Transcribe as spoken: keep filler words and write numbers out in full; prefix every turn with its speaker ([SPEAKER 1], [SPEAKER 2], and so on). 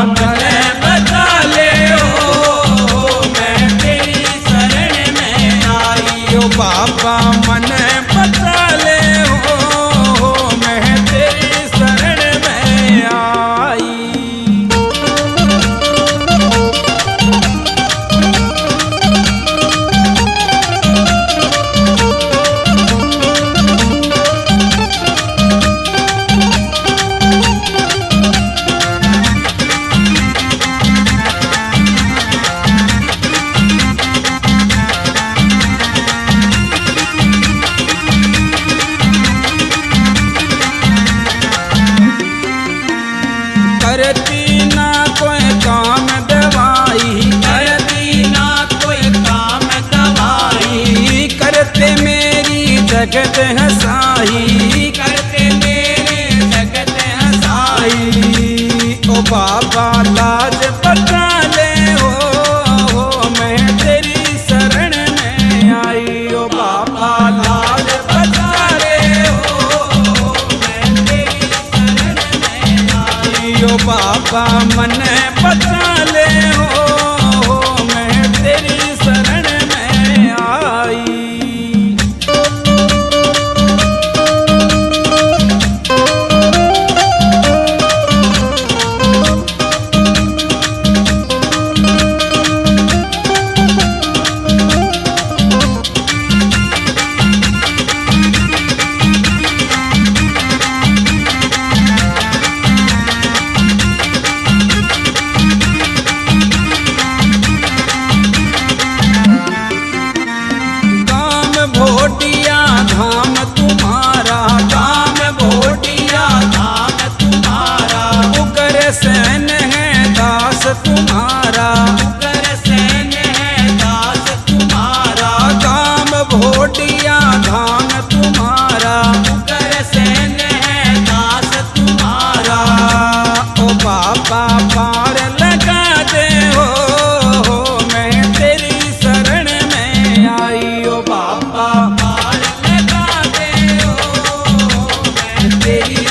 [SPEAKER 1] मने बचा ले ओ मैं तेरी शरण में आई। ओ बाबा मने बचा ले ओ मैं तेरी शरण में आई। करती ना कोई काम दवाई, करती ना कोई काम दवाई, करते मेरी जगत हसाई, करते मेरी जगत हसाई। ओ बाबा लाज बचा ले ओ मैं तेरी शरण में आई। ओ बाबा लाज बचा ले ओ मैं तेरी शरण में आई। ओ बाबा मने बचा ले ओ मैं तेरी शरण में आई। भोटिया धाम तुम्हारा, काम भोटिया धाम तुम्हारा, उग्र सेन है दास तुम्हारा, उग्र सेन है दास तुम्हारा। काम भोटिया धाम तुम्हारा, उग्र सेन है दास तुम्हारा। ओ बाबा पार लगा दे हो मैं तेरी शरण में आई। ओ बाबा पार लगा दे ओ मैं तेरी